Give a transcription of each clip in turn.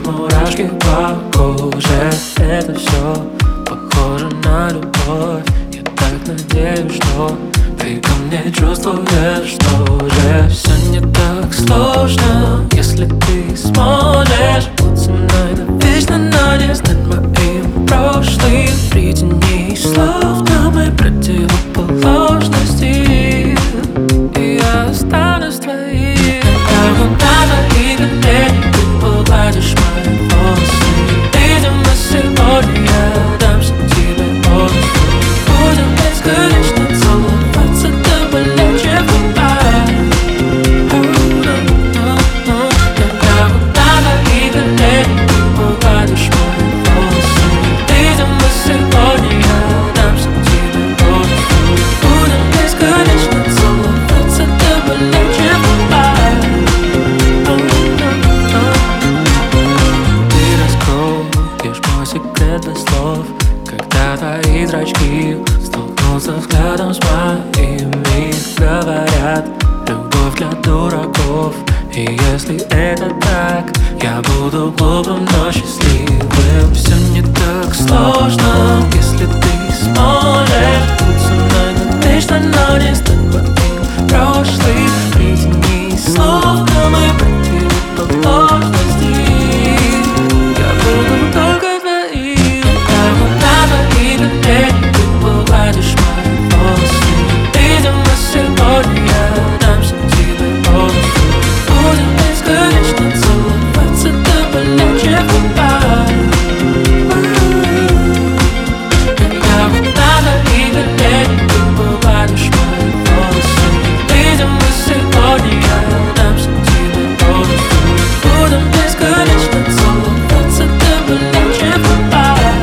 мурашки по коже. Это все похоже на любовь. Я так надеюсь, что ты ко мне чувствуешь, что же все не так сложно, если ты сможешь быть со мной навечно, но не знать моим прошлым. Притяни словно мы противоположности, и я останусь твоим. Как надо и колени, ты погладишь мои волосы. Видимо, сегодня я дамся тебе полностью. Будем бесконечно целоваться до боли, чем бывает. Как надо и колени, ты погладишь мои волосы. Видимо, сегодня я дамся тебе полностью. Будем бесконечно целоваться до боли, чем бывает. Ты раскроешь мой секрет без слов, когда твои зрачки столкнутся взглядом с моими. Говорят, любовь для дураков. И если это так, я буду глупым, но счастливым. Все не так сложно, если ты сможешь быть со мной навечно, но не стать моим прошлым. Притяни словно мы противоположности, я буду только твоим. Как надо и колени, ты погладишь мои волосы. Видимо, сегодня я дамся тебе полностью. Будем бесконечно целоваться до боли, чем бывает. Как надо и колени, ты погладишь мои волосы. Видимо, сегодня я дамся тебе полностью. Будем бесконечно целоваться до боли, чем бывает.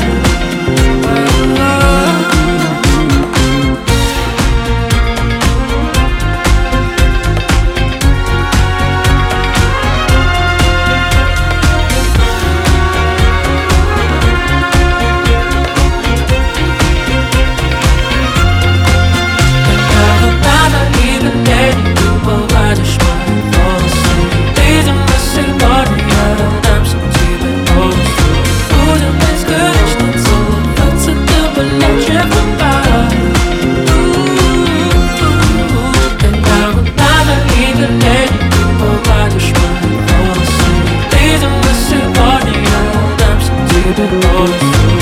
Надо и колени, ты погладишь мои волосы. Видимо, сегодня я дамся тебе полностью. Будем бесконечно целоваться до боли, чем бывает. Надо и колени, ты погладишь мои волосы. Видимо, сегодня я дамся тебе полностью.